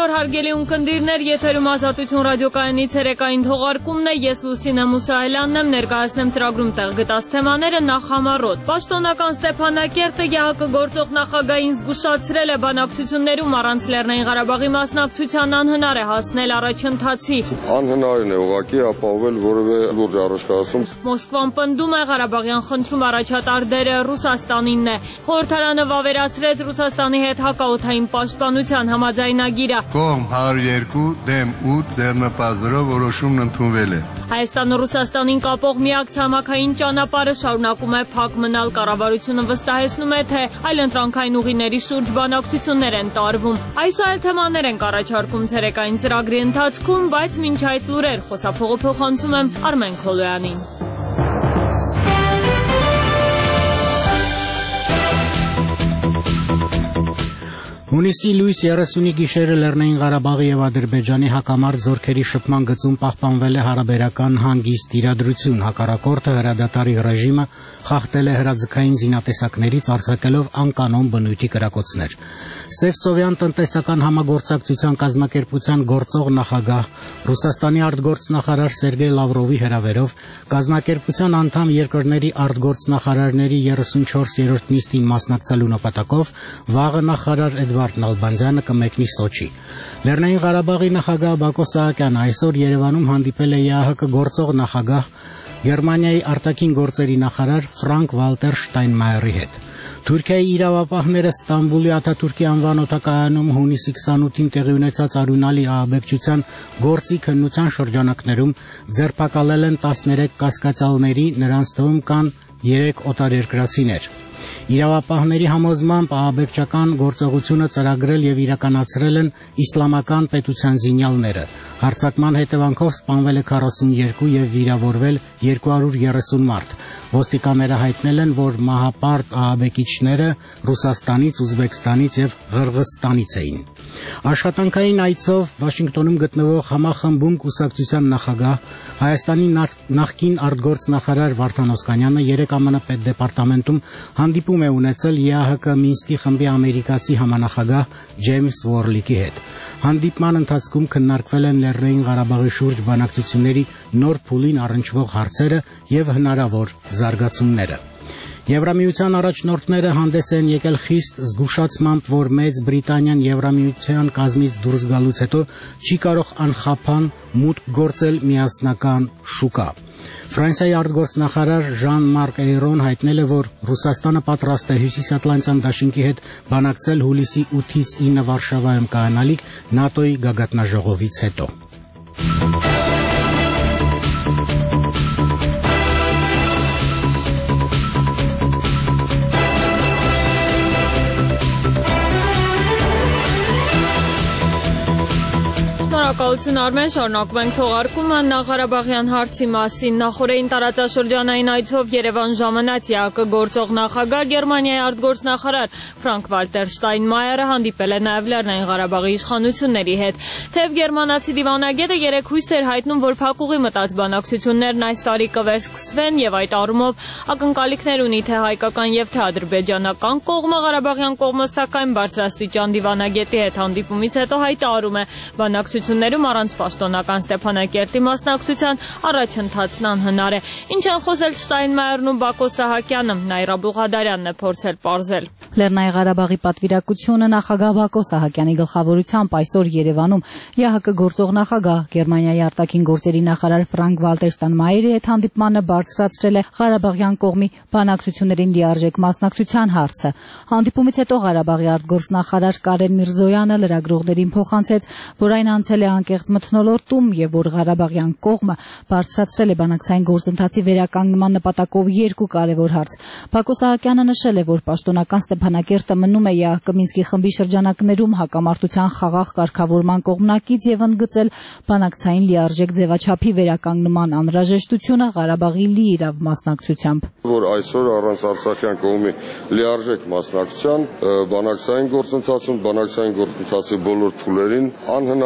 Բարի օր հարգելի ունկնդիրներ, եթերում Ազատություն ռադիոկայանի ցերեկային թողարկումն է, ես Լուսինե Մուսայելյանն եմ, ներկայացնեմ ծրագրում տեղ գտած թեմաները նախ համառոտ։ Պաշտոնական Ստեփանակերտը ԵԱՀԿ գործող նախագահին զգուշացրել է բանակցություններում առանց Լեռնային Ղարաբաղի մասնակցության անհնար է հասնել առաջընթացի։ Անհնարին է ուղղակի ապահովել որևէ լուրջ առաջխաղացում։ Մոսկվան պնդում է Ղարաբաղյան խնդրում առաջատար դերը Ռուսաստանինն է։ Խորհրդարանը վավերացրեց Ռուսաստանի հետ հակաօդային պաշտպանության համաձայնագիրը։ Կողմ 102 դեմ 8 ձեռնպազրով որոշումն ընդունվել է։ Հայաստանը Ռուսաստանին կապող միակ ցամաքային ճանապարհը շարունակում է փակ մնալ։ Կառավարությունը վստահեցնում է, թե այլընտրանքային ուղիների շուրջ բանակցություններ են տարվում։ Այս այլ թեմաներ են առաջարկում ցերեկային ծրագրի ընթացքում, բայց մինչ այդ լուրեր խոսափողը փոխանցում եմ Արմեն Քոլոյանին։ Հունիսի լույս 30-ի գիշերը Լեռնային Ղարաբաղի եւ Ադրբեջանի հակամարտ զորքերի շփման գծում պահպանվել է հարաբերական հանգիստ իրադրություն։ Հակառակորդը հրադադարի ռեժիմը խախտել է հրաձգային զինատեսակներից արձակելով անկանոն բնույթի կրակոցներ։ Սևծովյան տնտեսական համագործակցության կազմակերպության գործող նախագահ Ռուսաստանի արտգործնախարար Սերգեյ Լավրովի հրավերով կազմակերպության անդամ երկրների արտգործնախարարների 34-րդ նիստին մասնակցելու նպատակով վաղը նախարար Էդվարդ Նալբանդյանը կմեկնի Սոչի։ Լեռնային Ղարաբաղի նախագահ Բակո Սահակյանը այսօր Երևանում հանդիպել է ԵԱՀԿ գործող նախագահ Գերմանիայի արտաքին գործերի նախարար Ֆրանկ Վալտեր Շտայնմայերի հետ։ Թուրքիայի իրավապահները Ստամբուլի Աթաթուրքի անվան օդակայանում հունիսի 28-ին տեղի ունեցած արյունալի ահաբեկչության գործի քննության շրջանակներում ձերբակալել են 13 կասկածյալների, նրանց թվում կան 3 օտարերկրացիներ։ Իրավապահների համոզմամբ ահաբեկչական գործողությունը ծրագրել եւ իրականացրել են իսլամական պետության զինյալները։ Հարձակման հետևանքով սպանվել է 42 եւ վիրավորվել 230 մարդ։ Ոստիկանները հայտնել են, որ մահապարտ ահաբեկիչները Ռուսաստանից, Ուզբեկստանից եւ Ղրղըզստանից էին։ Աշխատանքային այցով Վաշինգտոնում գտնվող համախմբում կուսակցության նախագահ Հայաստանի նախկին արտգործնախարար Վարդան Օսկանյանը 3 ԱՄՆ պետդեպարտամենտում հանդիպում է ունեցել ԵԱՀԿ Մինսկի խմբի ամերիկացի համանախագահ Ջեյմս Վորլիկի հետ։ Հանդիպման ընթացքում քննարկվել են Լեռնային Ղարաբաղի շուրջ բանակցությունների նոր փուլին առնչվող հարցերը եւ հնարավոր զարգացումները։ Եվրամիության առաջնորդները հանդես են եկել խիստ զգուշացմամբ, որ Մեծ Բրիտանիան Եվրամիության կազմից դուրս գալուց հետո չի կարող անխափան մուտք գործել միասնական շուկա։ Ֆրանսիայի արտգործնախարար Ժան-Մարկ Էյրոն հայտնել է, որ Ռուսաստանը պատրաստ է Հյուսիսատլանտյան դաշինքի հետ բանակցել հուլիսի 8-ից 9 Վարշավայում կայանալիք ՆԱՏՕ-ի գագաթնաժողովից հետո։ Շնորհակալություն Արմեն, շարունակում ենք թողարկումը Ղարաբաղյան հարցի մասին։ Նախորդին տարածաշրջանային այցով Երևան ժամանած ԵԱՀԿ գործող նախագահ Գերմանիայի արտգործնախարար Ֆրանկ Վալտեր Շտայնմայերը հանդիպել է նաև Լեռնային Ղարաբաղի իշխանությունների հետ։ Թեև գերմանացի դիվանագետը երեկ հույս էր հայտնում, որ փակուղի մտած բանակցություններն այս տարի կվերսկսվեն եւ այդ առումով ակնկալիքներ ունի թե հայկական եւ թե ադրբեջանական կողմը։ Ղարաբաղյան կողմը սակայն բարձրաստիճան դիվանագետի հետ հանդիպումից հետո հայտարարում է բանակցություններում առանց պաշտոնական Ստեփանակերտի մասնակցության առաջընթացն անհնար է։ Ինչ են խոսել Շտայնմայերն ու Բակո Սահակյանը, Նաիրա Բուղադարյանն է փորձել պարզել։ Լեռնային Ղարաբաղի պատվիրակությունը նախագահ Բակո Սահակյանի գլխավորությամբ այսօր Երևանում ԵԱՀԿ գործող նախագահ Գերմանիայի արտաքին գործերի նախարար Ֆրանկ Վալտեր Շտայնմայերի հետ հանդիպմանը բարձրացրել է Ղարաբաղյան կողմի բանակցություններին լիարժեք մասնակցության հարցը։ Հանդիպումից հետո Ղարաբաղի արտգործնախարար Կարեն Միրզոյանը լրագրողներին փոխանցեց, որ այն անցել է անկեղծ մթնոլորտում եւ որ Ղարաբաղյան կողմը բարձրացրել է բանակցային գործընթացի վերականգնման նպատակով 2 կարևոր հարց։ Բակո Սահակյանը նշել է, որ պաշտոնական Ստեփանակերտը մնում է ԵԱՀԿ Մինսկի խմբի շրջանակներում հակամարտության խաղաղ կարգավորման կողմնակից եւ ընդգծել բանակցային լիարժեք ձևաչափի վերականգնման անհրաժեշտությունը Ղարաբաղի լիիրավ մասնակցությամբ։ Որ այսօր առանց արցախյան կողմի լիարժեք մասնակցության բանակցային գործընթացի բոլոր փուլերին անհնարին է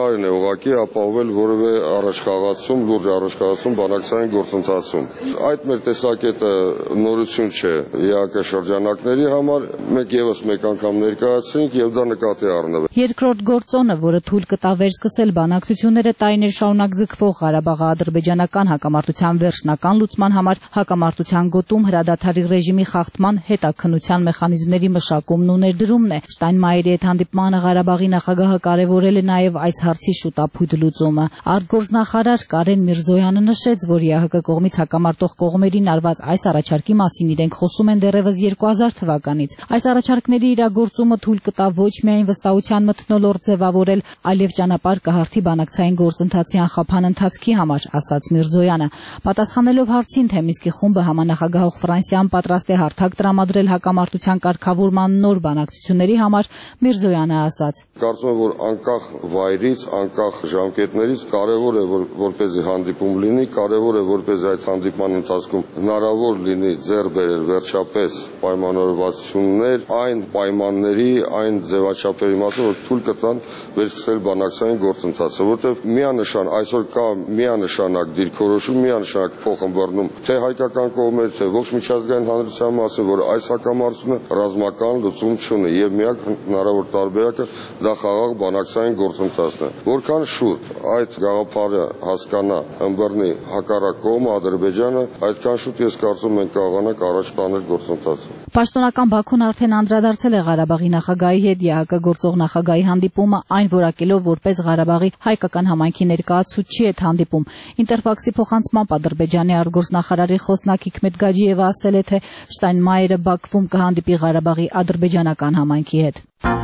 ուղղակի ապահովել որևէ առաջխաղացում, լուրջ առաջխաղացում բանակցային գործընթացում։ Այդ մեր տեսակետը նորություն չէ ԵԱԿ շրջանակների համար, մենք եւս մեկ անգամ ներկայացրինք եւ դա նկատի առնվեց։ Երկրորդ գործոնը, որը թույլ կտա վերսկսել բանակցությունները տարիներ շարունակ ձգվող Ղարաբաղի ադրբեջանական հակամարտության վերջնական լուծման համար հակամարտության գոտում հրադադարի ռեժիմի խախտման հետաքննության մեխանիզմների մշակումն ու ներդրումն է։ Շտայնմայերի հետ հանդիպմանը Ղարաբաղի նախագահը կարևորել է նաև այս հարցի շուտափույթ լուծումը։ Արտգործնախարար Կարեն Միրզոյանը նշեց, որ ԵԱՀԿ կողմից հակամարտող կողմերին արված այս առաջարկի մասին իրենք խոսում են դեռևս 2000 թվականից։ Այս առաջարկների իրագործումը թույլ կտա ոչ միայն վստահության մթնոլորտ ձևավորել, այլև ճանապարհ կհարթի բանակցային գործընթացի անխափան ընթացքի համար, ասաց Միրզոյանը։ Պատասխանելով հարցին, թե Միսկի խումբը համանախագահող Ֆրանսիան պատրաստ է հարթակ տրամադրել հակամարտության կարգավորման նոր բանակցությունների համար, Միրզոյանը ասաց. Կարծում եմ, որ անկախ վայրից, անկախ ժամկետներից կարևոր է, որպեսզի հանդիպում լինի, կարևոր է, որպեսզի այդ հանդիպման ընթացքում հնարավոր լինի ձեռք բերել վերջապես պայմանավորվածություններ այն պայմանների, այն ձևաչափերի մասին, որ թույլ կտան վերսկսել բանակցային գործընթացը, որտեղ միանշան այսօր կա միանշանակ դիրքորոշում, միանշանակ փոխըմբռնում թե հայկական կողմից, թե ողջ միջազգային հանրության մասին, որ այս հակամարտությունը ռազմական լուծում չունի եւ միակ հնարավոր տարբերակը դա խաղաղ բանակցային գործընթացն է։ Որքան շուտ այդ գաղափարը հասկանա, ըմբռնի հակառակ կողմը Ադրբեջանը, այդքան շուտ ես կարծում ենք կարողանանք առաջ տանել գործընթացը։ Պաշտոնական Բաքուն արդեն անդրադարձել է Ղարաբաղի նախագահի հետ ԵԱՀԿ գործող նախագահի հանդիպումը, այն որակելով որպես Ղարաբաղի հայկական համայնքի ներկայացուցիչ հետ հանդիպում։ Ինտերֆաքսի փոխանցմամբ Ադրբեջանի արտգործնախարարի խոսնակ Հիքմետ Գաջիևը ասել է, թե Շտայնմայերը Բաքվում կհանդիպի Ղարաբաղի ադրբեջանական համայնքի հետ։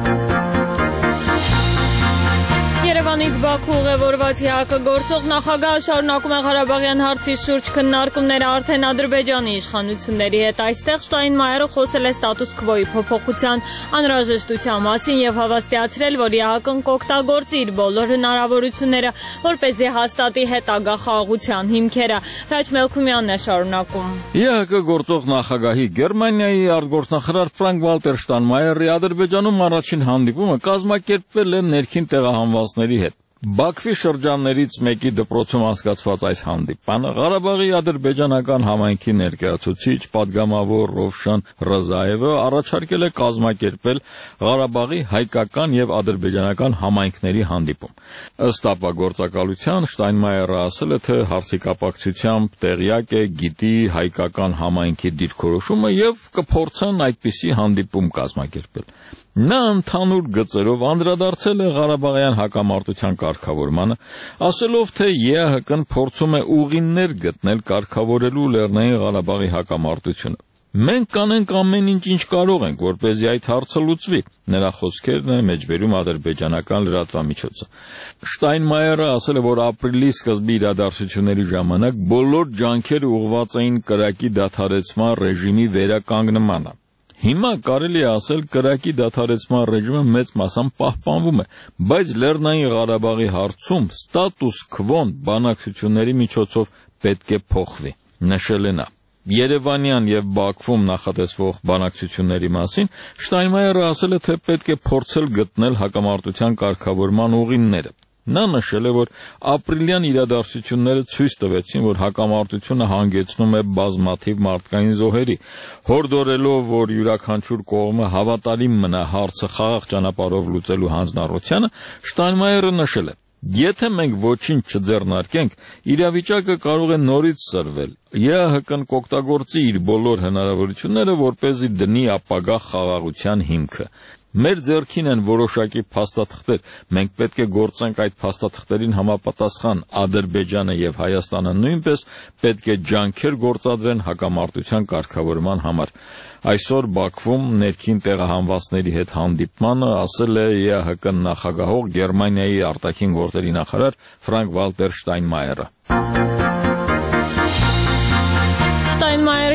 Երևանից Բաքու ուղևորված ԵԱՀԿ գործող նախագահը շարունակում է Ղարաբաղյան հարցի շուրջ քննարկումները արդեն Ադրբեջանի իշխանությունների հետ։ Այստեղ Շտայնմայերը խոսել է ստատուս քվոյի փոփոխության անհրաժեշտության մասին եւ հավաստիացրել, որ ԵԱՀԿ-ն կօգտագործի իր բոլոր հնարավորությունները, որպեսզի հաստատի հետագա խաղաղության հիմքերը։ Հրաչ Մելքումյանն է շարունակում։ ԵԱՀԿ գործող նախագահի Գերմանիայի արտգործնախարար Ֆրանկ-Վալտեր Շտայնմայերի Ադրբեջանում առաջին հանդիպումը կազմակերպվել է ներքին տեղահանվածների հետ։ Բաքվի շրջաններից մեկի դպրոցում անցկացված այս հանդիպանը Ղարաբաղի ադրբեջանական համայնքի ներկայացուցիչ պատգամավոր Ռովշան Ռզաևը առաջարկել է կազմակերպել Ղարաբաղի հայկական եւ ադրբեջանական համայնքների հանդիպում։ Ըստ ապագործակալության Շտայնմայերը ասել է, թե հարցի կապակցությամբ տեղյակ է, գիտի հայկական համայնքի դիրքորոշումը եւ կփորձեն այդպիսի հանդիպում կազմակերպել։ Նա ընդհանուր գծերով անդրադարձել է Ղարաբաղյան հակամարտության կարգավորմանը, ասելով, թե ԵԱՀԿ-ն փորձում է ուղիներ գտնել կարգավորելու Լեռնային Ղարաբաղի հակամարտությունը։ Մենք կանենք ամեն ինչ կարող ենք, որպեսզի այդ հարցը լուծվի։ Նրա խոսքերն է մեջբերում ադրբեջանական լրատվամիջոցը։ Շտայնմայերը ասել է, որ ապրիլի սկզբի իրադարձությունների ժամանակ բոլոր ջանքերը ուղղված էին կրակի դադարեցման ռեժիմի վերականգնմանը։ Հիմա կարելի է ասել կրակի դադարեցման ռեժիմը մեծ մասամբ պահպանվում է, բայց Լեռնային Ղարաբաղի հարցում ստատուս քվոն բանակցությունների միջոցով պետք է փոխվի, նշել է նա։ Երևանյան եւ Բաքվում նախատեսվող բանակցությունների մասին Շտայնմայերը ասել է, թե պետք է փորձել գտնել հակամարտության կարգավորման ուղիները։ Նա նշել է, որ ապրիլյան իրադարձությունները ցույց տվեցին, որ հակամարտությունը հանգեցնում է բազմաթիվ մարդկային զոհերի, հորդորելով, որ յուրաքանչյուր կողմը հավատարիմ մնա հարցը խաղաղ ճանապարհով լուծելու հանձնառությանը, Շտայնմայերը նշել է. Եթե մենք ոչինչ չձեռնարկենք, իրավիճակը կարող է նորից սրվել։ ԵԱՀԿ-ն կօգտագործի իր բոլոր հնարավորությունները, որպեսզի դնի ապագա խաղաղության հիմքը։ Մեր ձեռքին են որոշակի փաստաթղթեր, մենք պետք է գործենք այդ փաստաթղթերին համապատասխան, Ադրբեջանը եւ Հայաստանը նույնպես պետք է ջանքեր գործադրեն հակամարտության կարգավորման համար։ Այսօր Բաքվում ներքին տեղահանվածների հետ հանդիպմանը ասել է ԵԱՀԿ նախագահող Գերմանիայի արտաքին գործերի նախարար Ֆրանկ-Վալտեր Շտայնմայերը։ Շտայնմայերի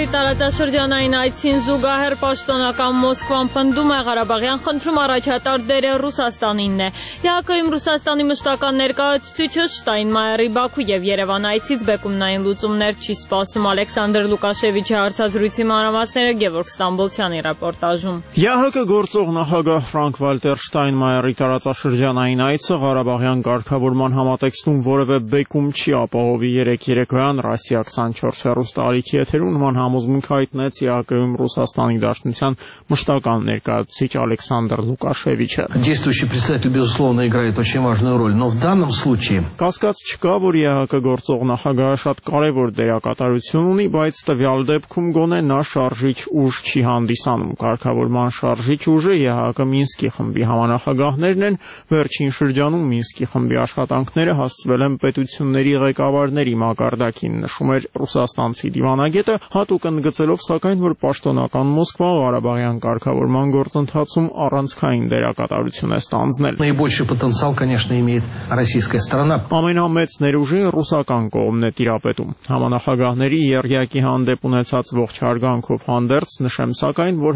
տարածաշրջանային այցին զուգահեռ պաշտոնական Մոսկվան պնդում է Ղարաբաղյան խնդրում առաջատար դերը Ռուսաստանինն է։ ԵԱՀԿ-ում Ռուսաստանի մշտական ներկայացուցիչը Շտայնմայերի Բաքու եւ Երևան այցից բեկումնային լուծումներ չի սպասում։ Ալեքսանդր Լուկաշևիչի հարցազրույցի մանրամասները Գևորգ Ստամբոլցյանի ռեպորտաժում։ ԵԱՀԿ գործող նախագահ Ֆրանկ-Վալտեր Շտայնմայերի տարածաշրջանային այցը Ղարաբաղյան կարգավորման համատեքստում որևէ բեկում չի ապահովի։ Երեկոյան Ռասիա 24 հեռուստաալիքի եթերում նման համոզմունք հայտնեց ԵԱՀԿ-ում Ռուսաստանի Դաշնության մշտական ներկայացուցիչ Ալեքսանդր Լուկաշևիչը։ Действующий представитель, безусловно, играет очень важную роль, но в данном случае Կասկած չկա, որ ԵԱՀԿ գործող նախագահը շատ կարևոր դերակատարություն ունի, բայց տվյալ դեպքում գոնե նա շարժիչ ուժ չի հանդիսանում։ Կարգավորման շարժիչ ուժը ԵԱՀԿ Մինսկի խմբի համանախագահներն են։ Վերջին շրջանում Մինսկի խմբի աշխատանքները հասցվել են պետությունների ղեկավարների մակարդակին, նշում էր ռուսաստանցի դիվանագետը, հատուկ ընդգծելով սակայն, որ պաշտոնական Մոսկվա Ղարաբաղյան կարգավորման գործընթացում առանցքային դերակատարություն է ստանձնել։ наибольший потенциал, конечно, имеет российская сторона. Ամենամեծ ներուժին ռուսական կողմն է տիրապետում։ Համանախագահների եռյակի հանդեպ ունեցած ողջ հարգանքով հանդերձ նշեմ սակայն, որ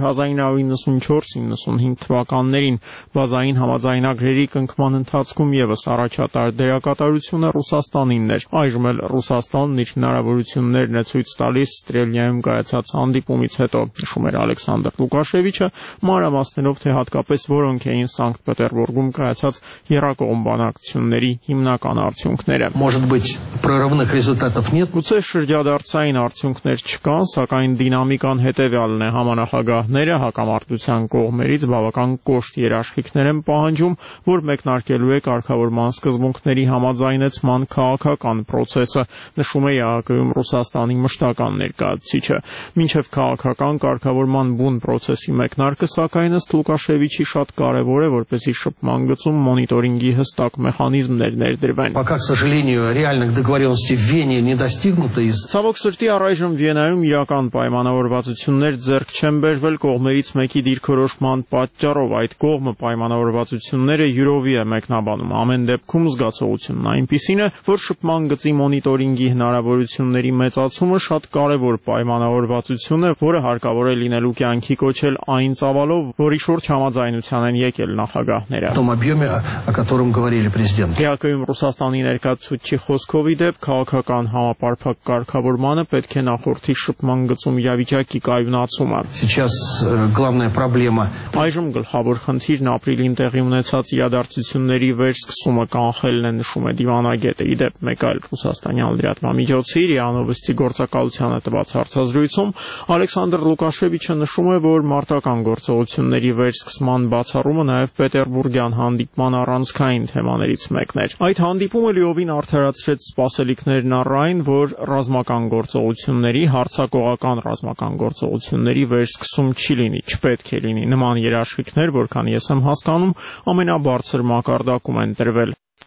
1994-95 թվականներին բազային համաձայնագրերի կնքման ընթացքում եւս առաջատար դերակատարությունը Ռուսաստանինն էր։ Այժմ էլ Ռուսաստանն իր հնարավորություններն է ցույց տալիս Ստրելնիայում կայացած հանդիպումից հետո, նշում էր Ալեքսանդր Լուկաշևիչը, մանրամասներով թե հատկապես որոնք էին Սանկտ Պետերբուրգում կայացած եռակողմ բանակցությունների հիմնական արդյունքները։ Может быть, прорывных результатов нет. Գուցե շրջադարձային արդյունքներ չկան, սակայն դինամիկան հետևյալն է. համանախագահները հակամարտության կողմերից բավական կոշտ երաշխիքներ են պահանջում, որ մեկնարկելու է կարգավորման սկզբունքների համաձայնեցման քաղաքական process-ը, նշում է ԵԱՀԿ-ում Ռուսաստանի մշտական ներկայացուցիչը։ Մինչև քաղաքական կարգավորման բուն process-ի մեկնարկը, սակայն ըստ Լուկաշևիչի շատ կարևոր է, որպեսզի շփման գծում մոնիտորինգի հստակ մեխանիզմներ ներդրվեն։ Пока, к сожалению, реальных договоренностей в Вене не достигнуто из Ցավոք սրտի առայժմ Վիենայում իրական պայմանավորվածություններ ձեռք չեն բերվել կողմերից մեկի դիրքորոշման պատճառով։ Այդ կողմը պայմանավորվածությունները յուրովի է մեկնաբանում։ Ամեն դեպքում զգացողությունն այնպիսին է, որ շփման գծի մոնիտորինգի հնարավորությունների մեծացումը շատ կարևոր պայմանավորվածություն է, որը հարկավոր է լինելու կյանքի կոչել այն ծավալով, որի շուրջ համաձայնության են եկել նախագահները։ том объеме, о котором говорили президент. ԵԱՀԿ-ում Ռուսաստանի ներկայացուցչի խոսքով ի դեպ քաղաքական համապարփակ կարգավորմանը պետք է նախորդի շփման գծում իրավիճակի կայունացումը։ Сейчас главная проблема Այժմ գլխավոր խնդիրն ապրիլին տեղի ունեցած իրադարձությունների վերսկսումը կանխելն է, նշում է դիվանագետը։ Ի դեպ, մեկ այլ ռուսաստանյան լրատվամիջոցի ՌԻԱ Նովոստի գործակալությանը տված հարցազրույցում Ալեքսանդր Լուկաշևիչը նշում է, որ մարտական գործողությունների վերսկսման բացառումը նաև Պետերբուրգյան հանդիպման առանցքային թեմաներից մեկն էր։ Այդ հանդիպումը լիովին արդարացրեց սպասելիքներն առ այն, որ ռազմական գործողությունների, հարձակողական ռազմական գործողությունների վերսկսում չի լինի, չպետք է լինի։ Նման երաշխիքներ, որքան ես եմ հասկանում, ամենաբարձր մակարդակում են տրվել։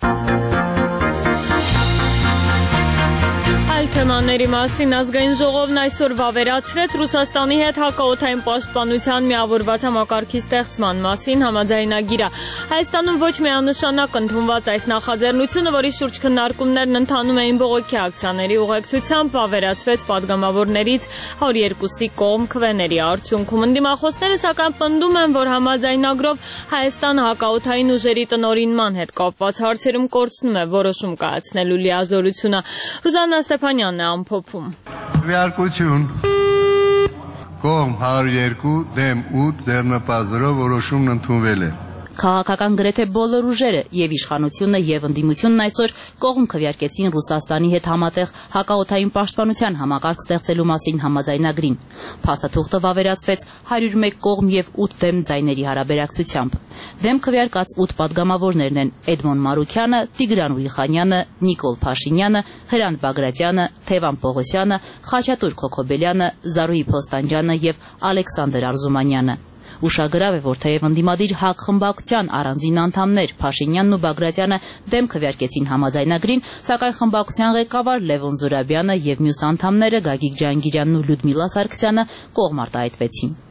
Թեմաների մասին ազգային ժողովն այսօր վավերացրեց Ռուսաստանի հետ հակաօդային պաշտպանության միավորված համակարգի ստեղծման մասին համաձայնագիրը։ Հայաստանում ոչ միանշանակ ընդունված այս նախաձեռնությունը, որի շուրջ քննարկումներն ընթանում էին բողոքի ակցիաների ուղեկցությամբ, վավերացվեց պատգամավորներից 102-ի կողմ քվեների արդյունքում։ Ընդդիմախոսները սակայն պնդում են, որ համաձայնագրով Հայաստանը հակաօդային ուժերի տնօրինման հետ կապված հարցերում կորցնում է որոշում կայացնելու լիազորությունը։ Ռուզաննա Ստեփանյանն է ամփոփում։ Քվեարկություն կողմ 102 դեմ 8 ձեռնպազրով որոշումն ընդունվել է։ Քաղաքական գրեթե բոլոր ուժերը եւ իշխանությունը եւ ընդդիմությունն այսօր կողմ քվեարկեցին Ռուսաստանի հետ համատեղ հակաօդային պաշտպանության համակարգ ստեղծելու մասին համաձայնագրին։ Փաստաթուղթը վավերացվեց 101 կողմ եւ 8 դեմ ձայների հարաբերակցությամբ։ Դեմ քվեարկած 8 պատգամավորներն են Էդմոն Մարուքյանը, Տիգրան Ուրիխանյանը, Նիկոլ Փաշինյանը, Հրանտ Բագրատյանը, Թևան Պողոսյանը, Խաչատուր Քոքոբելյանը, Զարուհի Փոստանջյանը եւ Ալեքսանդր Արզումանյանը։ Ուշագրավ է, որ թեև ընդդիմադիր ՀԱԿ խմբակցության առանձին անդամներ Փաշինյանն ու Բագրատյանը դեմ քվեարկեցին համաձայնագրին, սակայն խմբակցության ղեկավար Լևոն Զուրաբյանը եւ մյուս անդամները Գագիկ Ջանգիրյանն ու Լյուդմիլա Սարգսյանը կողմ արտահայտվեցին։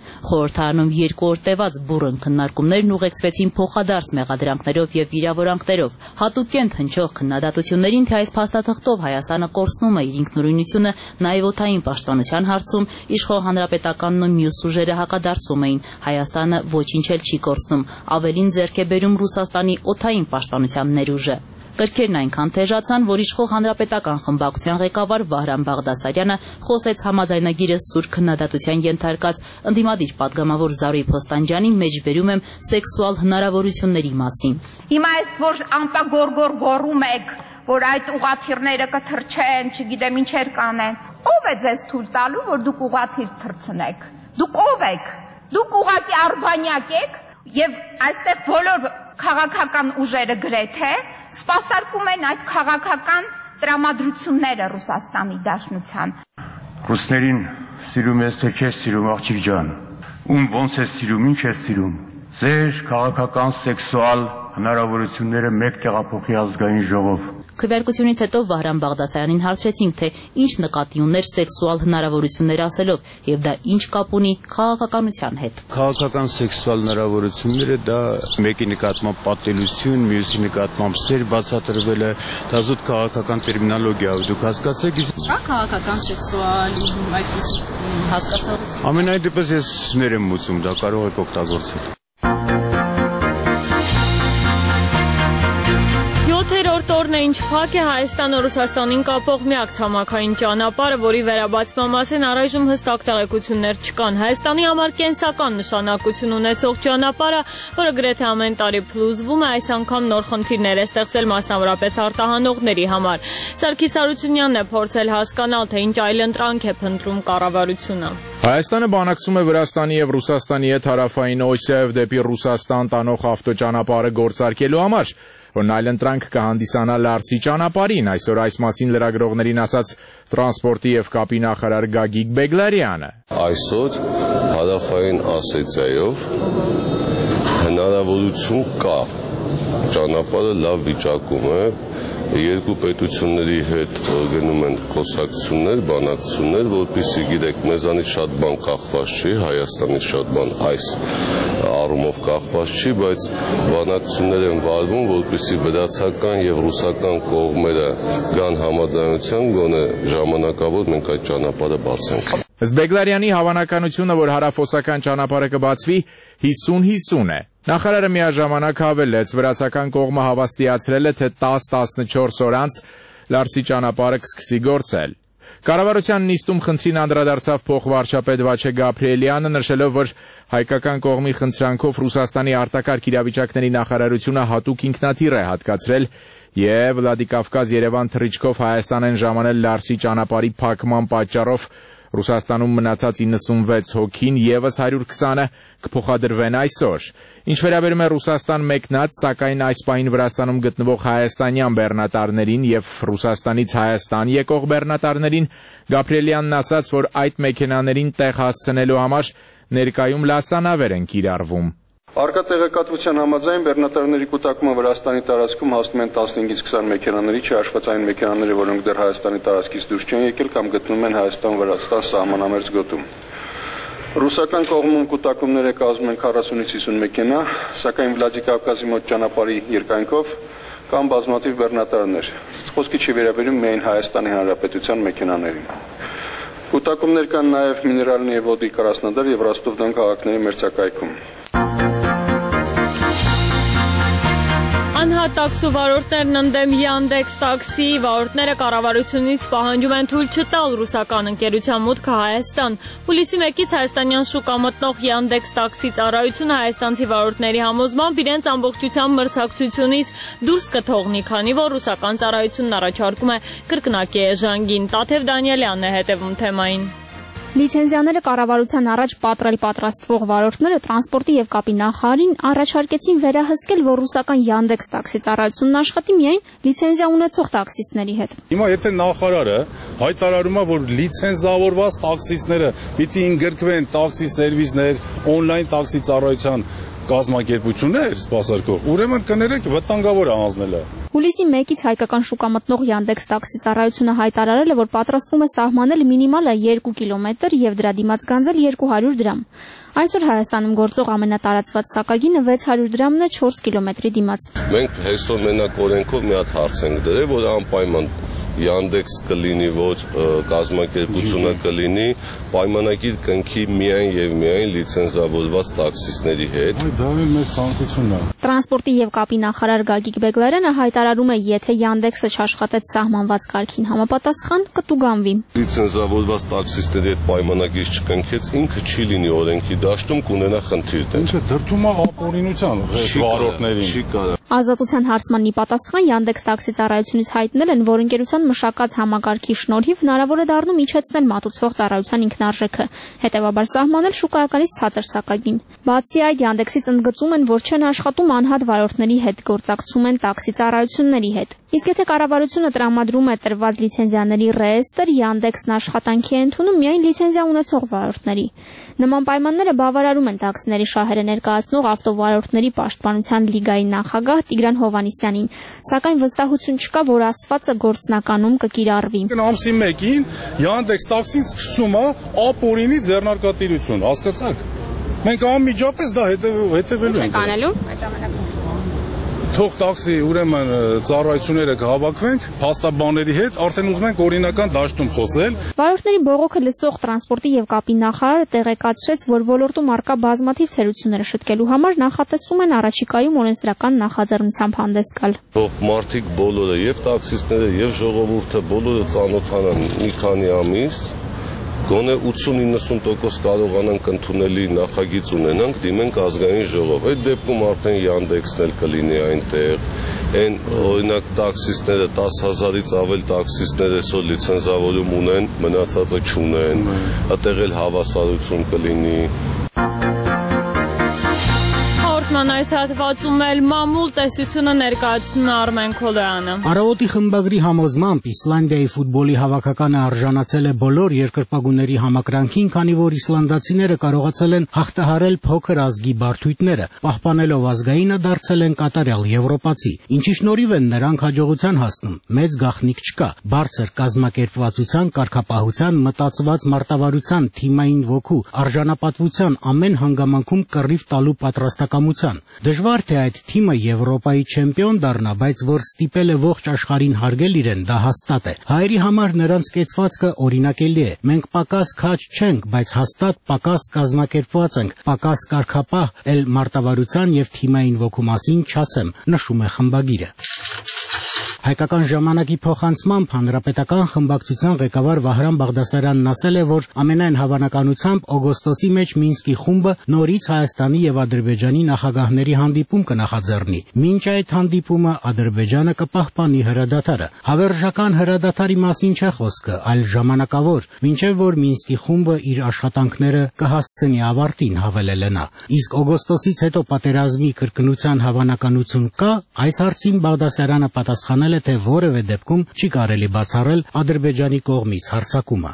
Խորհրդարանում 2 օր տևած բուռն քննարկումներն ուղեկցվեցին փոխադարձ մեղադրանքներով եւ վիրավորանքներով։ Հատուկենտ հնչող քննադատություններին, թե այս փաստաթղթով Հայաստանը կորցնում է իր ինքնուրույնությունը նաեւ օդային պաշտպանության հարցում, իշխող հանրապետականն ու մյուս ուժերը հակադարձում էին։ Հայաստանը ոչինչ էլ չի կորցնում, ավելին ձեռք է բերում Ռուսաստանի օդային պաշտպանության ներուժը։ Կրքերն այնքան թեժացան, որ իշխող հանրապետական խմբակցության ղեկավար Վահրամ Բաղդասարյանը խոսեց համաձայնագիրը սուր քննադատության ենթարկած ընդդիմադիր падգամավոր Զարուհի Փոստանջյանին մեջբերում եմ սեքսուալ հնարավորությունների մասին։ Հիմա այս որ ամպագորգոր գոռում եք, որ այդ ուղղաթիռները կթռչեն, չգիտեմ ինչեր կանեն։ Ո՞վ է ձեզ թույլ տալու, որ դուք ուղղաթիռ թռցնեք։ Դուք ո՞վ եք։ Դուք ուղղակի արբանյակ եք եւ այստեղ բոլոր քաղաքական ուժերը գրեթե սպասարկում են այդ քաղաքական տրամադրությունները Ռուսաստանի Դաշնության։ Ռուսներին սիրում ես թե չես սիրում, աղջիկ ջան։ Ում ոնց ես սիրում, ինչ ես սիրում։ Ձեր քաղաքական սեքսուալ հնարավորությունները մեկ տեղափոխի ազգային ժողով։ Քվեարկությունից հետո Վահրամ Բաղդասարյանին հարցրեցինք, թե ինչ նկատի ուներ սեքսուալ հնարավորություններ ասելով, եւ դա ինչ կապ ունի քաղաքականության հետ։ Քաղաքական սեքսուալ հնարավորությունները դա մեկի նկատմամբ պատելություն, մյուսի նկատմամբ սեր բացատրվել է, դա զուտ քաղաքական տերմինոլոգիա է, դուք հասկացեք։ Կա քաղաքական սեքսուալիզմ այդպես հասկացողություն։ Ամենայն դեպս ես ներեմ մուծում, դա կարող եք օգտագործել։ 7-րդ օրն է ինչ փակ է Հայաստանը Ռուսաստանին կապող միակ ցամաքային ճանապարհը, որի վերաբացման մասին առայժմ հստակ տեղեկություններ չկան։ Հայաստանի համար կենսական նշանակություն ունեցող ճանապարհը, որը գրեթե ամեն տարի փլուզվում է, այս անգամ նոր խնդիրներ է ստեղծել մասնավորապես արտահանողների համար։ Սարգիս Հարությունյանն է փորձել հասկանալ, թե ինչ այլընտրանք է փնտրում կառավարությունը։ Հայաստանը բանակցում է Վրաստանի եւ Ռուսաստանի հետ հարավային Օսիայով դեպի Ռուսաստան տանող ավտոճանապարհը գործարկելու համար, որն այլընտրանք կհանդիսանա Լարսի ճանապարհին, այսօր այս մասին լրագրողներին ասաց տրանսպորտի եւ կապի նախարար Գագիկ Բեգլարյանը։ Այսօր հարավային Ասիայով հնարավորություն կա, ճանապարհը լավ վիճակում է, երկու պետությունների հետ գնում են խոսակցություններ, բանակցություններ, որպեսզի գիտեք, մեզանից շատ բան կախված չի, Հայաստանից շատ բան այս առումով կախված չի, բայց բանակցություններ են վարվում, որպեսզի վրացական եւ ռուսական կողմերը գան համաձայնության, գոնե ժամանակավոր մենք այդ ճանապարհը բացենք։ Ըստ Բեգլարյանի հավանականությունը, որ հարավոսական ճանապարհը կբացվի, 50-50 է։ Նախարարը միաժամանակ հավելեց, վրացական կողմը հավաստիացրել է, թե 10-14 օր անց Լարսի ճանապարհը կսկսի գործել։ Կառավարության նիստում խնդրին անդրադարձավ փոխվարչապետ Վաչե Գաբրիելյանը, նշելով, որ հայկական կողմի խնդրանքով Ռուսաստանի արտակարգ իրավիճակների նախարարությունը հատուկ ինքնաթիռ է հատկացրել եւ Վլադիկավկազ-Երևան թռիչքով Հայաստան են ժամանել Լարսի ճանապարհի փակման պատճառով Ռուսաստանում մնացած 96 հոգին եւս 120-ը կփոխադրվեն այսօր։ Ինչ վերաբերում է Ռուսաստան մեկնած, սակայն այս պահին Վրաստանում գտնվող հայաստանյան բեռնատարներին եւ Ռուսաստանից Հայաստան եկող բեռնատարներին, Գաբրիելյանն ասաց, որ այդ մեքենաներին տեղ հասցնելու համար ներկայում լաստանավեր են կիրառվում։ Արկա տեղեկատվության համաձայն բեռնատարների կուտակումը Վրաստանի տարածքում հասնում են 15-ից 20 մեքենաների, չհաշված այն մեքենաները, որոնք դեռ Հայաստանի տարածքից դուրս չեն եկել կամ գտնվում են Հայաստան-Վրաստան սահմանամերձ գոտում։ Ռուսական կողմում կուտակումները կազմում են 40-ից 50 մեքենա, սակայն Վլադիկավկազի մոտ ճանապարհի երկայնքով կան բազմաթիվ բեռնատարներ։ Խոսքը չի վերաբերում միայն Հայաստանի Հանրապետության մեքենաներին։ Կուտակումներ կան նաև Միներալնի եւ Ոդի Կրասնոդար եւ Ռոստով-Դոն քաղաքների մերձակայքում։ Անհատ տաքսու վարորդներն ընդդեմ Yandex տաքսի վարորդները կառավարությունից պահանջում են թույլ չտալ ռուսական ընկերության մուտքը Հայաստան։ Հուլիսի 1-ից հայաստանյան շուկա մտնող Yandex տաքսի ծառայությունը հայաստանցի վարորդների համոզմամբ իրենց ամբողջությամբ մրցակցությունից դուրս կթողնի, քանի որ ռուսական ծառայությունն առաջարկում է կրկնակի էժանգին։ Տաթև Դանիելյանն է հետևում թեմային։ Լիցենզիաները կառավարության առաջ պատրաստվող վարորդները տրանսպորտի եւ կապի նախարարին առաջարկեցին վերահսկել, որ ռուսական Yandex տաքսի ծառայությունն աշխատի միայն լիցենզիա ունեցող տաքսիստների հետ։ Հիմա եթե նախարարը հայտարարում է, որ լիցենզավորված տաքսիստները պիտի ընդգրկվեն տաքսի սերվիսներ, օնլայն տաքսի ծառայության կազմակերպություններ սպասարկող, ուրեմն կներեք վտանգավոր է հանձնելը։ Հուլիսի 1-ից հայկական շուկա մտնող Yandex տաքսի ծառայությունը հայտարարել է, որ պատրաստվում է սահմանել մինիմալը 2 կիլոմետր եւ դրա դիմաց գանձել 200 դրամ։ Այսօր Հայաստանում գործող ամենատարածված սակագինը 600 դրամն է 4 կիլոմետրի դիմաց։ Մենք այսօր մենակ օրենքով մի հատ հարց ենք դրել, որ անպայման Yandex կլինի, որ կազմակերպությունը կլինի, պայմանագիր կնքի միայն եւ միայն լիցենզավորված տաքսիստների հետ։ Դա էլ մեր ցանկությունն է։ Տրանսպորտի եւ կապի նախարար Գագիկ Բեգլարյանը հայտարարում է, եթե Yandex-ը չաշխատեց սահմանված կարգին համապատասխան, կտուգանվի։ Լիցենզավորված տաքսիստների հետ պայմանագիր չկնքեց, ինքը չի լինի օրենքի դաշտում, կունենա խնդիր դեր։ Ինչը դրդում է ապօրինության վարորդներին։ Չի կարող։ Ազատության հարցմանի պատասխան Yandex տաքսի ծառայությունից հայտնել են, որ ընկերության մշակած համակարգի շնորհիվ հնարավոր է դառնում իջեցնել մատուցվող ծառայության ինքնարժեքը, հետևաբար սահմանել շուկայականից ցածր սակագին։ Բացի այդ, Yandex-ից ընդգծում են, որ չեն աշխատում անհատ վարորդների հետ, գործակցում են տաքսի ծառայությունների հետ։ Իսկ եթե կառավարությունը տրամադրում է տրված լիցենզիաների ռեեստր, Yandex-ն աշխատանքի է ընդունում միայն լիցենզիա ունեցող վարորդների։ Նման պայմանները բավարարում են տաքսիների շահերը ներկայացնող ավտովարորդների պաշտպանության լիգայի նախագահ Տիգրան Հովհաննիսյանին, սակայն վստահություն չկա, որ ասվածը գործնականում կկիրառվի։ Ամսի 1-ին Yandex տաքսին սկսում է ապօրինի ձեռնարկատիրություն, հասկացաք։ Մենք անմիջապես դա հետևելու ենք։ Կանելու Թող տաքսի ուրեմն ծառայությունները կհավաքվենք փաստաբանների հետ, արդեն ուզում ենք օրինական դաշտում խոսել։ Վարորդների բողոքը լսող տրանսպորտի եւ կապի նախարարը տեղեկացրեց, որ ոլորտում առկա բազմաթիվ թերությունները շտկելու համար նախատեսում են առաջիկայում օրենսդրական նախաձեռնությամբ հանդես գալ։ Թող մարդիկ բոլորը, եւ տաքսիստները, եւ ժողովուրդը բոլորը ծանոթանան մի քանի ամիս, գոնե 80-90% կարողանանք ընդունելի նախագիծ ունենանք, դիմենք ազգային ժողով։ Այդ դեպքում արդեն Yandex-ն էլ կլինի այնտեղ։ Այն օրինակ տաքսիստները 10,000-ից ավել տաքսիստներ այսօր լիցենզավորում ունեն, մնացածը չունեն։ Այդտեղ էլ հավասարություն կլինի։ Հաղորդման այս հատվածում էլ մամուլ տեսությունը ներկայացնում է Արմեն Քոլոյանը։ Առավոտի խմբագրի համոզմամբ Իսլանդիայի ֆուտբոլի հավաքականը արժանացել է բոլոր երկրպագուների համակրանքին, քանի որ իսլանդացիները կարողացել են հաղթահարել փոքր ազգի բարդույթները, պահպանելով ազգայինը դարձել են կատարյալ եվրոպացի, ինչի շնորհիվ են նրանք հաջողության հասնում։ Մեծ գաղտնիք չկա, բարձր կազմակերպվածության, կարգապահության, մտածված մարտավարության, թիմային ոգու, արժանապատվության ամեն հանգամանքում կռիվ տալու պատրաստակամության։ Դժվար թե այդ թիմը Եվրոպայի չեմպիոն դառնա, բայց որ ստիպել է ողջ աշխարհին հարգել իրեն, դա հաստատ է։ Հայերի համար նրանց կեցվածքը օրինակելի է։ Մենք պակաս քաջ չենք, բայց հաստատ պակաս կազմակերպված ենք, պակաս կարգապահ, էլ մարտավարության եւ թիմային ոգու մասին չասեմ, նշում է խմբագիրը։ Հայկական ժամանակի փոխանցմամբ հանրապետական խմբակցության ղեկավար Վահրամ Բաղդասարյանն ասել է, որ ամենայն հավանականությամբ օգոստոսի մեջ Մինսկի խումբը նորից Հայաստանի եւ Ադրբեջանի նախագահների հանդիպում կնախաձեռնի։ Մինչ այդ հանդիպումը Ադրբեջանը կպահպանի հրադադարը։ Հավերժական հրադադարի մասին չէ խոսքը, այլ ժամանակավոր, մինչեւ որ Մինսկի խումբը իր աշխատանքները կհասցնի ավարտին, հավելել է նա։ Իսկ օգոստոսից հետո պատերազմի կրկնության հավանականություն կա, այս հարցին Բաղդասարյանը պատասխանել թե որևէ դեպքում չի կարելի բացառել Ադրբեջանի կողմից հարձակումը։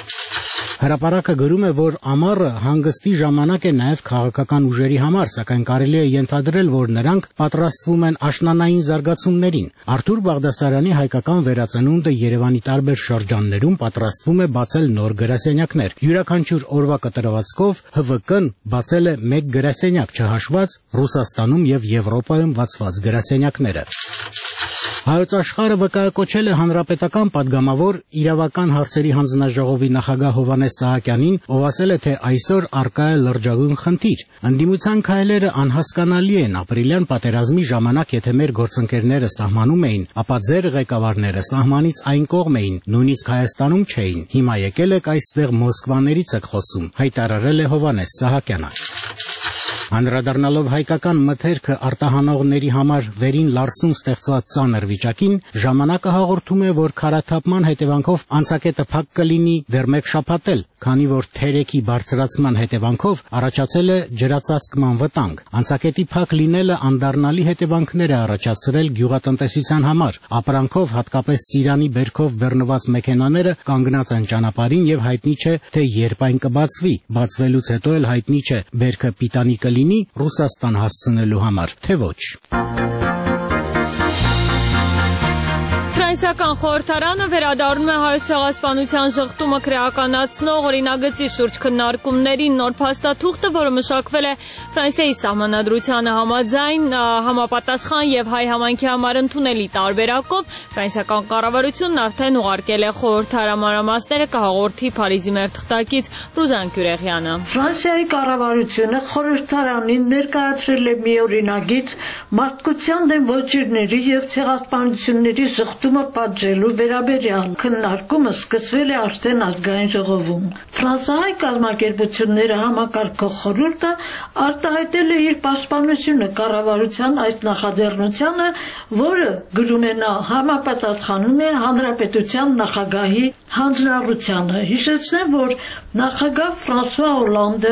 Հրապարակը գրում է, որ ամառը հանգստի ժամանակ է նաև քաղաքական ուժերի համար, սակայն կարելի է ենթադրել, որ նրանք պատրաստվում են աշնանային զարգացումներին։ Արթուր Բաղդասարյանի հայկական վերածնունդը Երևանի տարբեր շրջաններում պատրաստվում է բացել նոր գրասենյակներ։ Յուրաքանչյուր օրվա կտրվածքով ՀՎԿ-ն բացել է 1 գրասենյակ, չհաշված Ռուսաստանում եւ Եվրոպայում բացված գրասենյակները։ Հայոց աշխարհը վկայակոչել է հանրապետական падգամավոր իրավական հարցերի հանձնաժողովի նախագահ Հովհաննես Սահակյանին, ով ասել է, թե այսօր առկա է լրջագույն խնդիր։ Ընդդիմության քայլերը անհասկանալի են, ապրիլյան պատերազմի ժամանակ եթե մեր գործընկերները սահմանում էին, ապա ձեր ղեկավարները սահմանից այն կողմ էին, նույնիսկ Հայաստանում չէին։ Հիմա եկել եք այստեղ Մոսկվաներից եք խոսում, հայտարարել է Հովհաննես Սահակյանը։ Անդրադառնալով հայկական մթերքը արտահանողների համար վերին լարսում ստեղծված ծանր վիճակին, ժամանակը հաղորդում է, որ քարաթափման հետևանքով անցակետը փակ կլինի դեռ մեկ շաբաթ էլ, քանի որ թերեքի բարձրացման հետևանքով առաջացել է ջրածածկման վտանգ։ Անցակետի փակ լինելը անդառնալի հետևանքներ է առաջացրել գյուղատնտեսության համար։ Ապրանքով, հատկապես ծիրանի բերքով բեռնված մեքենաները կանգնած են ճանապարհին եւ հայտնի չէ, թե երբ այն կբացվի։ Բացվելուց հետո էլ հայտնի չէ, բերքը պիտանի կլինի Ռուսաստան հասցնելու համար, թե ոչ։ Ֆրանսիական խորհրդարանը վերադառնում է Հայոց ցեղասպանության ժխտումը քրեականացնող օրինագծի շուրջ քննարկումներին նոր փաստաթուղթը, որը մշակվել է Ֆրանսիայի սահմանադրությանը համաձայն, համապատասխան եւ հայ համայնքի համար ընդունելի տարբերակով ֆրանսիական կառավարությունն արդեն ուղարկել է խորհրդարամարամասները, կհաղորդի Փարիզի մեր թղթակից Ռուզան Կյուրեղյանը։ Ֆրանսիայի կառավարությունը խորհրդարանին ներկայացրել է մի օրինագիծ մարդկության դեմ ոճիրների եւ ցեղասպանությունների զղջումը պատժելու վերաբերյալ քննարկումը սկսվել է արդեն ազգային ժողովում։ Ֆրանսիայի կազմակերպությունները համակարգող խորհուրդը արտահայտել է իր պաշտպանությունը կառավարության այս նախաձեռնությանը, որը գրում է նա համապատասխանում է հանրապետության նախագահի հանձնառությանը։ Հիշեցնեմ, որ նախագահ Ֆրանսուଆ Օլանդը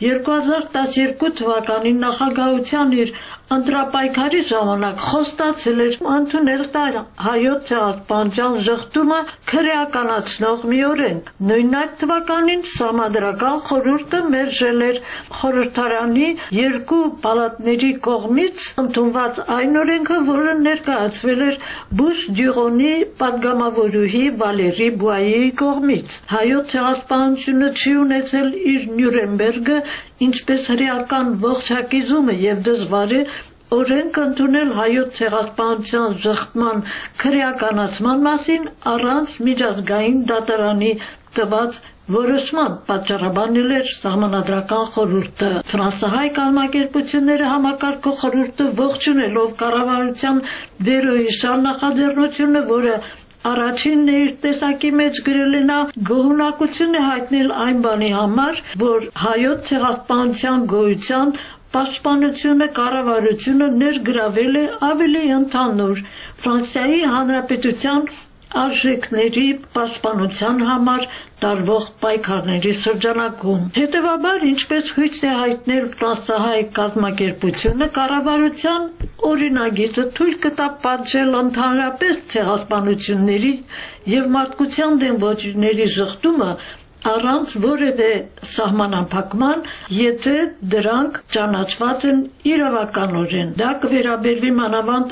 2012 թվականի նախագահության իր ընտրապայքարի ժամանակ խոստացել էր ընդունել հայոց ցեղասպանության ժխտումը քրեականացնող մի օրենք։ Նույն այդ թվականին Սահմանադրական խորհուրդը մերժել էր խորհրդարանի երկու պալատների կողմից ընդունված այն օրենքը, որը ներկայացվել էր Բուշ Դյուղոնի պատգամավորուհի Վալերի Բուայեի կողմից։ Հայոց ցեղասպանությունը չի ունեցել իր Նյուրնբերգը, ինչպես հրեական ողջակիզումը եւ դժվար է օրենք ընդունել հայոց ցեղասպանության ժխտման քրեականացման մասին առանց միջազգային դատարանի տված որոշման, պատճառաբանել էր Սահմանադրական խորհուրդը։ Ֆրանսահայ կազմակերպությունները համակարգող խորհուրդը ողջունելով կառավարության վերոհիշյալ նախաձեռնությունը, որը առաջինն է իր տեսակի մեջ գրել է նա, գոհունակություն է հայտնել այն բանի համար, որ հայոց ցեղասպանության գոյության պաշտպանությունը կառավարությունը ներգրավել է ավելի ընդհանուր Ֆրանսիայի Հանրապետության արժեքների պաշտպանության համար տարվող պայքարների շրջանակում։ Հետևաբար, ինչպես հույս է հայտնել ֆրանսահայ կազմակերպությունը, կառավարության օրինագիծը թույլ կտա պատժել ընդհանրապես ցեղասպանությունների եւ մարդկության դեմ ոճիրների ժխտումը առանց որևէ սահմանափակման, եթե դրանք ճանաչված են իրավականորեն։ Դա կվերաբերվի մանավանդ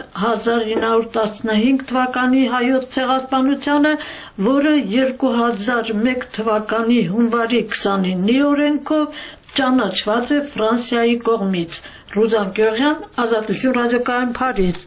1915 թվականի հայոց ցեղասպանությանը, որը 2001 թվականի հունվարի 29-ի օրենքով ճանաչված է Ֆրանսիայի կողմից։ Ռուզան Կյուրեղյան, Ազատություն ռադիոկայան, Փարիզ։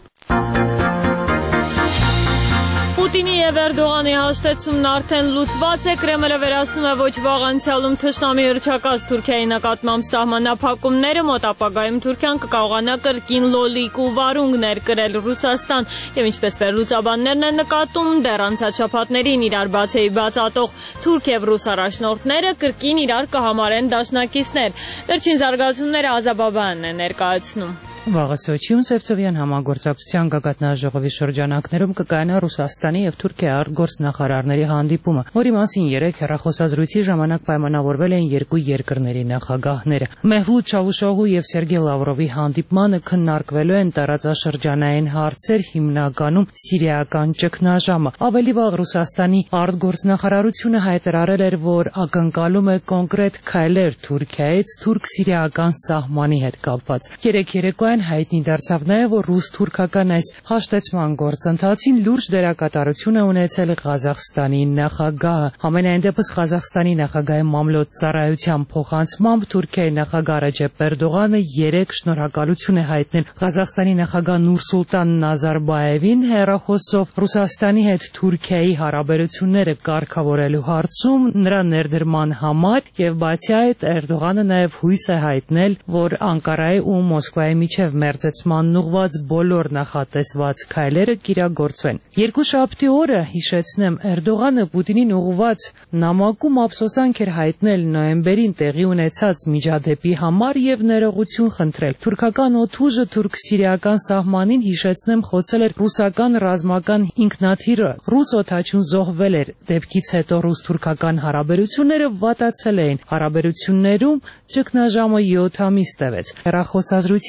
Պուտինի եւ Էրդողանի հաշտեցումն արդեն լուծված է, Կրեմլը վերացնում է ոչ վաղ անցյալում թշնամի հռչակած Թուրքիայի նկատմամբ սահմանափակումները, մոտ ապագայում Թուրքիան կկարողանա կրկին լոլիկ ու վարունգ ներկրել Ռուսաստան եւ ինչպես վերլուծաբաններն են նկատում, դեռ անցած շաբաթներին իրար բացեի բացատող թուրք եւ ռուս առաջնորդները կրկին իրար կհամարեն դաշնակիցներ։ Վերջին զարգացումները Ազաբաբյանն է ներկայացնում։ Վաղը Սոչիում Սևծովյան համագործակցության գագաթնաժողովի շրջանակներում կկայանա Ռուսաստանի եւ Թուրքիայի արտգործնախարարների հանդիպումը, որի մասին երեք հեռախոսազրույցի ժամանակ պայմանավորվել են երկու երկրների նախագահները։ Մեհլութ Չավուշօղլու եւ Սերգեյ Լավրովի հանդիպմանը քննարկվելու են տարածաշրջանային հարցեր, հիմնականում սիրիական ճգնաժամը։ Ավելի վաղ Ռուսաստանի արտգործնախարարությունը հայտարարել էր, որ ակնկալում է կոնկրետ քայլեր Թուրքիայից թուրք-սիրիական սահմանի հետ կապված։ Երեկոյան հայտնի դարձավ նաև, որ ռուս-թուրքական այս հաշտեցման գործընթացին լուրջ դերակատարություն է ունեցել Ղազախստանի նախագահը։ Համենայն դեպս Ղազախստանի նախագահի մամլոյ ծառայության փոխանցմամբ Թուրքիայի նախագահ Ռեջեփ Էրդողանը երեկ շնորհակալություն է հայտնել Ղազախստանի նախագահ Նուրսուլտան Նազարբաևին հեռախոսով Ռուսաստանի հետ Թուրքիայի հարաբերությունները կարգավորելու հարցում նրա ներդրման համար եւ բացի այդ Էրդողանը նաև հույս է հայտնել, որ Անկարայի ու Մոսկվայի միջև մերձեցման ուղղված բոլոր նախատեսված քայլերը կիրագործվեն։ Երկուշաբթի օրը, հիշեցնեմ, Էրդողանը Պուտինին ուղղված նամակում ափսոսանք էր հայտնել նոյեմբերին տեղի ունեցած միջադեպի համար եւ ներողություն խնդրել։ Թուրքական օդուժը թուրք-սիրիական սահմանին, հիշեցնեմ, խոցել էր ռուսական ռազմական ինքնաթիռը։ Ռուս օդաչուն զոհվել էր։ Դեպքից հետո ռուս-թուրքական հարաբերությունները վատացել էին։ Հարաբերություններում ճգնաժամը 7 ամիս տևեց։ Հեռախոսազրույցից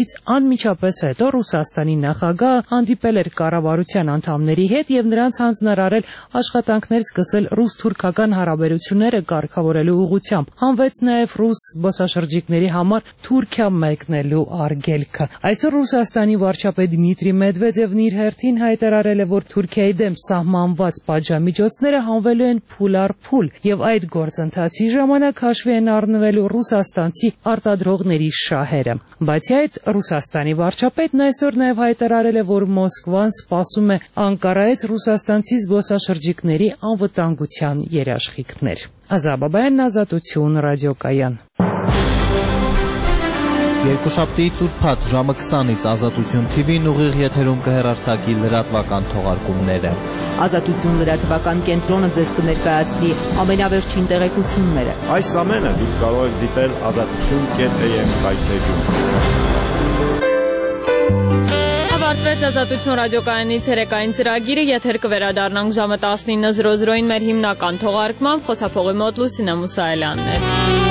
անմիջապես հետո Ռուսաստանի նախագահը հանդիպել էր կառավարության անդամների հետ եւ նրանց հանձնարարել աշխատանքներ սկսել ռուս-թուրքական հարաբերությունները կարգավորելու ուղղությամբ։ Հանվեց նաեւ ռուս զբոսաշրջիկների համար Թուրքիա մեկնելու արգելքը։ Այսօր Ռուսաստանի վարչապետ Դմիտրի Մեդվեդևն իր հերթին հայտարարել է, որ Թուրքիայի դեմ սահմանված պատժամիջոցները հանվելու են փուլ առ փուլ եւ այդ գործընթացի ժամանակ հաշվի են առնվելու ռուսաստանցի արտադրողների շահերը։ Բացի այդ, Ռուսաստանի վարչապետն այսօր նաեւ հայտարարել է, որ Մոսկվան սպասում է Անկարայից ռուսաստանցի զբոսաշրջիկների անվտանգության երաշխիքներ։ Ազաբաբայան, Ազատություն, ռադիոկայան։ Երկուշաբթիից ուրբաթ ժամը 20-ից Ազատություն TV-ն ուղիղ եթերում կհեռարձակի լրատվական թողարկումները։ Ազատություն լրատվական կենտրոնը ձեզ կներկայացնի ամենավերջին տեղեկությունները։ Այս ամենը դուք կարող եք դիտել azatutun.am կայքէջում։ Ավարտվեց Ազատություն ռադիոկայանի ցերեկային ծրագիրը, եթեր կվերադառնանք ժամը 19:00-ին մեր հիմնական թողարկմամբ, խոսափողի մոտ Լուսինե Մուսայելյանն էր։